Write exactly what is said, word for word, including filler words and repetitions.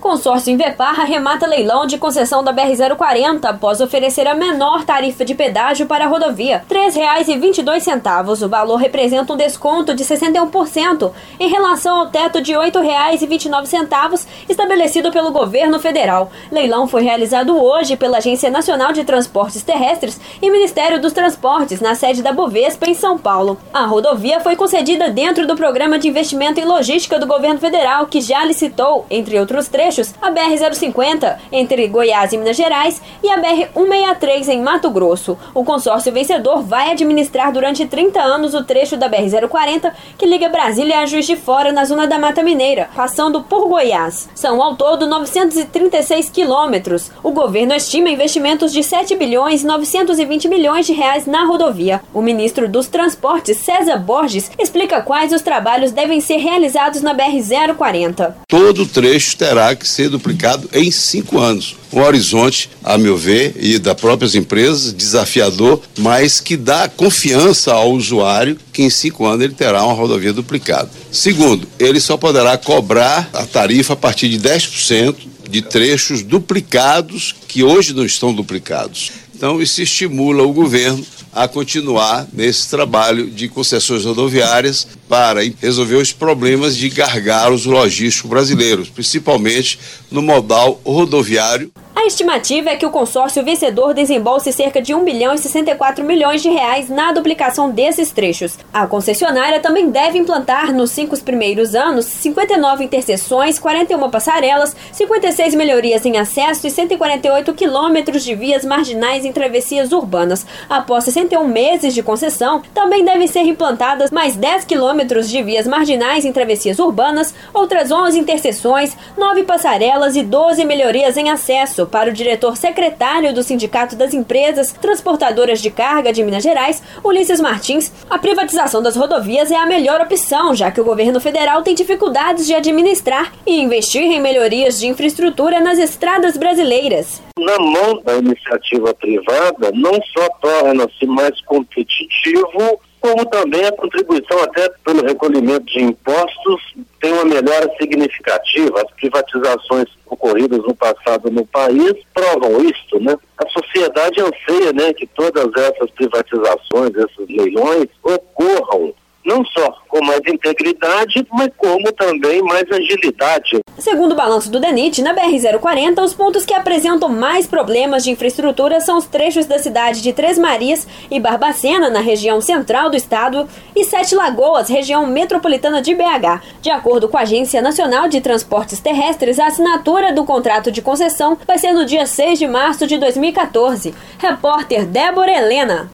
Consórcio Invepar arremata leilão de concessão da B R zero quarenta após oferecer a menor tarifa de pedágio para a rodovia, três reais e vinte e dois centavos. O valor representa um desconto de sessenta e um por cento em relação ao teto de oito reais e vinte e nove centavos estabelecido pelo governo federal. Leilão foi realizado hoje pela Agência Nacional de Transportes Terrestres e Ministério dos Transportes, na sede da Bovespa, em São Paulo. A rodovia foi concedida dentro do Programa de Investimento em Logística do governo federal, que já licitou, entre outros trechos, a B R zero cinquenta entre Goiás e Minas Gerais e a B R cento e sessenta e três em Mato Grosso. O consórcio vencedor vai administrar durante trinta anos o trecho da B R zero quarenta que liga Brasília a Juiz de Fora, na zona da Mata Mineira, passando por Goiás. São ao todo novecentos e trinta e seis quilômetros. O governo estima investimentos de sete bilhões e novecentos e vinte milhões de reais na rodovia. O ministro dos Transportes, César Borges, explica quais os trabalhos devem ser realizados na B R zero quarenta. Todo o trecho terá que ser duplicado em cinco anos. Um horizonte, a meu ver, e das próprias empresas, desafiador, mas que dá confiança ao usuário que em cinco anos ele terá uma rodovia duplicada. Segundo, ele só poderá cobrar a tarifa a partir de dez por cento de trechos duplicados que hoje não estão duplicados. Então, isso estimula o governo a continuar nesse trabalho de concessões rodoviárias para resolver os problemas de gargalos logísticos brasileiros, principalmente no modal rodoviário. A estimativa é que o consórcio vencedor desembolse cerca de um bilhão e sessenta e quatro milhões de reais na duplicação desses trechos. A concessionária também deve implantar nos cinco primeiros anos cinquenta e nove interseções, quarenta e uma passarelas, cinquenta e seis melhorias em acesso e cento e quarenta e oito quilômetros de vias marginais em travessias urbanas. Após sessenta e um meses de concessão, também devem ser implantadas mais dez quilômetros de vias marginais em travessias urbanas, outras onze interseções, nove passarelas e doze melhorias em acesso. Para o diretor secretário do Sindicato das Empresas Transportadoras de Carga de Minas Gerais, Ulisses Martins, a privatização das rodovias é a melhor opção, já que o governo federal tem dificuldades de administrar e investir em melhorias de infraestrutura nas estradas brasileiras. Na mão da iniciativa privada, não só torna-se mais competitivo, como também a contribuição até pelo recolhimento de impostos tem uma melhora significativa. As privatizações ocorridas no passado no país provam isso, né? A sociedade anseia, né, que todas essas privatizações, esses leilões, ocorram não só com mais integridade, mas como também mais agilidade. Segundo o balanço do DENIT, na B R zero quarenta, os pontos que apresentam mais problemas de infraestrutura são os trechos da cidade de Três Marias e Barbacena, na região central do estado, e Sete Lagoas, região metropolitana de B H. De acordo com a Agência Nacional de Transportes Terrestres, a assinatura do contrato de concessão vai ser no dia seis de março de dois mil e quatorze. Repórter Débora Helena.